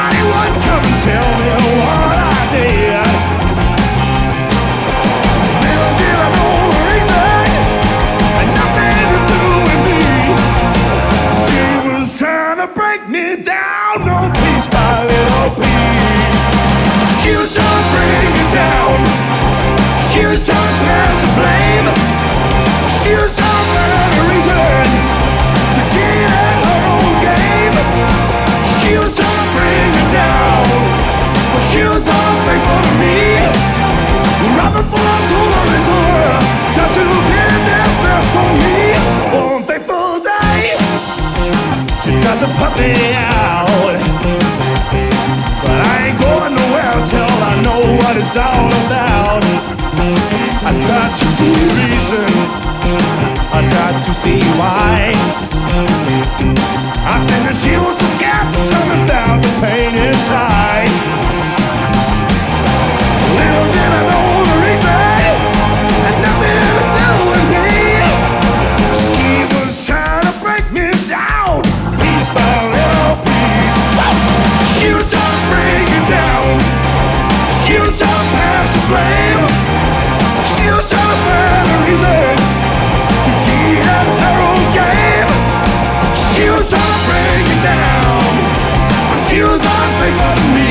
anyone come and tell me what I did. Little did I know the reason, and nothing to do with me. She was trying to break me down, no piece by little piece. She was trying to bring me down. She was trying to pass the blame. She was trying to find a reason to cheat at her own game. She was trying to bring me down, but she was unfaithful to me. Right before I told her it's her, tried to pin this mess on me. One fateful day, she tried to put me out, but I ain't going nowhere till I know what it's all about. I tried to see reason, I tried to see why. I think that she was too scared to tell me about the pain inside. Little did I know the reason, had nothing to do with me. She was trying to break me down, piece by little piece. She was trying to bring me down. She was trying to pass the blame. She was trying to find a reason to cheat at her own game. She was trying to bring me down, but she was unfaithful to me.